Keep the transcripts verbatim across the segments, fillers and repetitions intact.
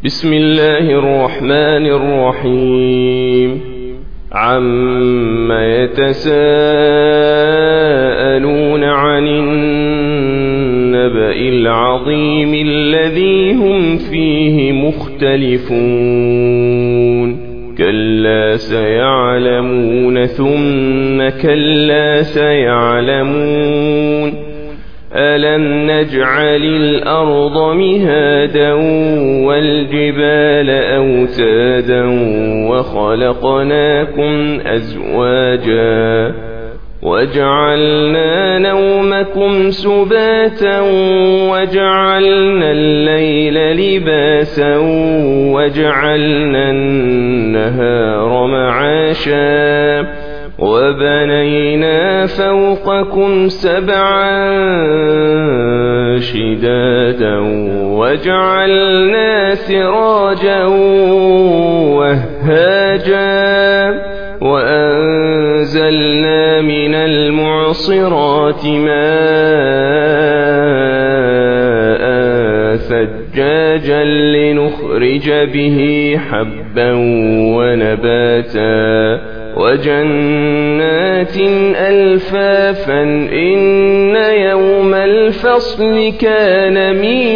بسم الله الرحمن الرحيم عم يتساءلون عن النبأ العظيم الذي هم فيه مختلفون كلا سيعلمون ثم كلا سيعلمون ألم نجعل الأرض مهادا والجبال أوتادا وخلقناكم أزواجا وجعلنا نومكم سباتا وجعلنا الليل لباسا وجعلنا النهار معاشا وبنينا فوقكم سبعا شدادا وجعلنا سراجا وهاجا وأنزلنا من المعصرات ماء ثجاجا لنخرج به حبا ونباتا وجنات ألفافا إن يوم الفصل كان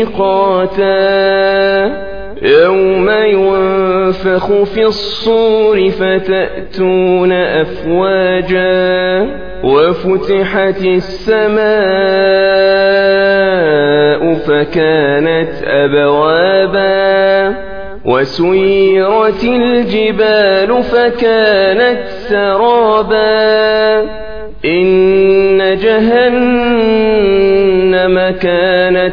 ميقاتا يوم ينفخ في الصور فتأتون أفواجا وفتحت السماء فكانت أبوابا وسيرت الجبال فكانت سرابا إن جهنم كانت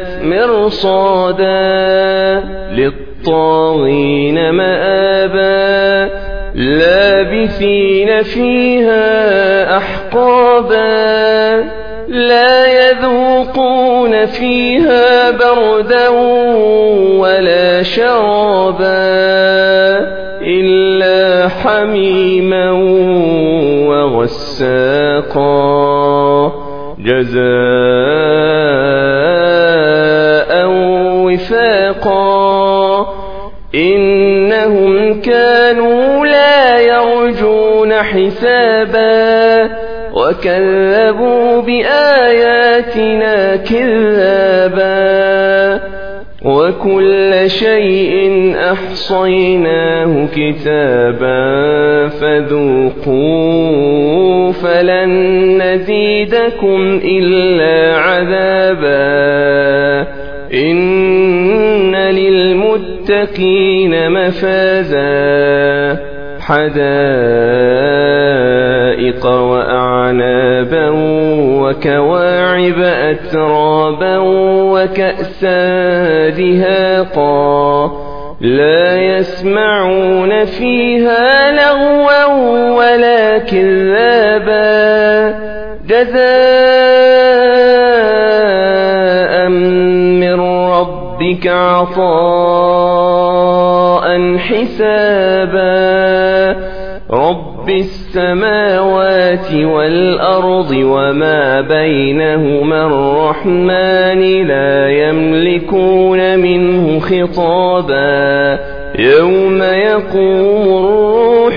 مرصادا للطاغين مآبا لابثين فيها أحقابا لا يذوقون فيها بردا ولا شرابا إلا حميما وغساقا جزاء وفاقا إنهم كانوا لا يرجون حسابا وكذبوا بآياتنا كذابا وكل شيء أحصيناه كتابا فذوقوا فلن نزيدكم إلا عذابا إن للمتقين مفازا حدائق وأعنابا وكواعب أترابا وكأسا دهاقا لا يسمعون فيها لغوا ولا كذابا جزاء من ربك عطاء حسابا رب السماوات والأرض وما بينهما الرحمن لا يملكون منه خطابا يوم يقوم الروح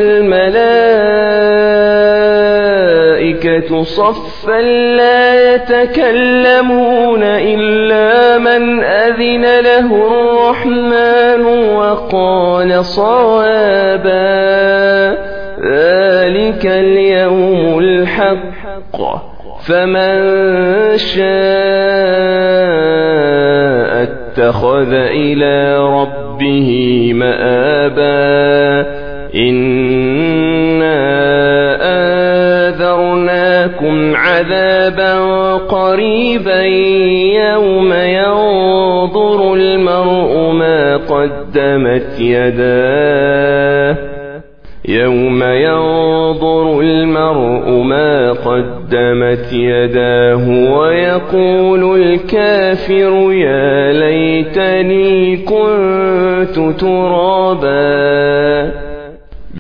والملائكة صفا لا يتكلمون إلا من أذن له الرحمن وقال صوابا ذلك اليوم الحق فمن شاء اتخذ إلى ربه مآبا إنا آذرناكم عذابا قريبا يوم ينظر المرء ما قدمت يداه يوم ينظر المرء ما قدمت يداه ويقول الكافر يا ليتني كنت ترابا